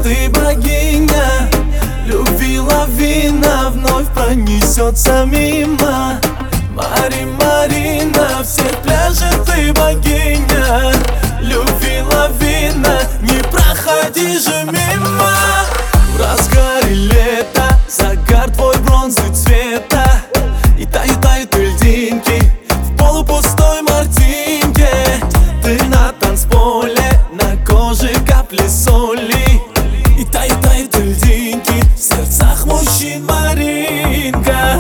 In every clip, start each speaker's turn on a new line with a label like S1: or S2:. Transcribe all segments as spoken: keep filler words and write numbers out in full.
S1: ты богиня. Любви лавина вновь пронесется мимо. Мари, Марина, всех пляжей ты богиня. Любви лавина, не проходи же мимо. В разгаре лета загар твой бронзы цвета, и тают, тают льдинки в полупустой мартинке. Ты на танцполе, на коже капли соли, и тают, тают льдинки в сердцах мужчин, Маринка.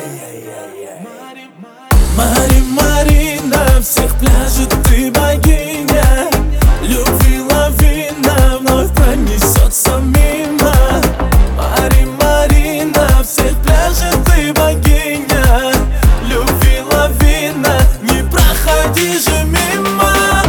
S1: Мари, Марина, всех пляжей ты богиня. Любви лавина вновь пронесется мимо. Мари, Марина, всех пляжей ты богиня. Любви лавина, не проходи же мимо.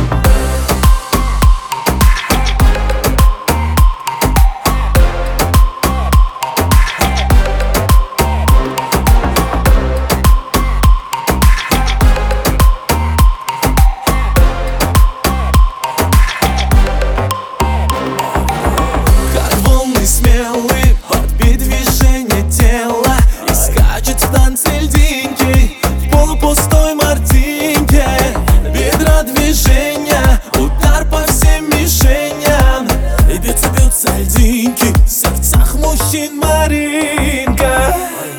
S1: Смелый, подбит движение тела, и скачет в танце льдинки в полупустой мартинке. Бедра движения, удар по всем мишеням, и бьются, бьются льдинки в сердцах мужчин, Маринка.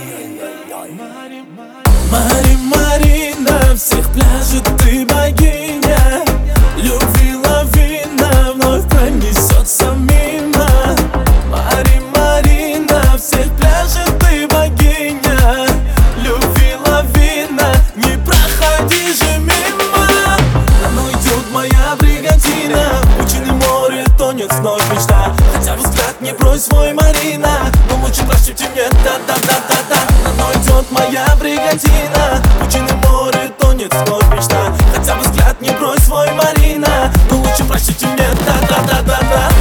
S1: Мари, Марина, всех пляжей ты богиня. Любви лавина вновь пронесется мимо. Мари, Марина, всех пляжей ты богиня. Любви лавина, не проходи же мимо. Оно идет моя бригантина, пучины море тонет вновь мечта. Хотя бы взгляд не брось свой, Марина, но лучше прощите мне, да-да-да-да-да. Оно идет моя бригантина, пучины море тонет вновь мечта. Хотя бы взгляд не брось свой, Марина, но лучше прощите мне, да-да-да-да-да.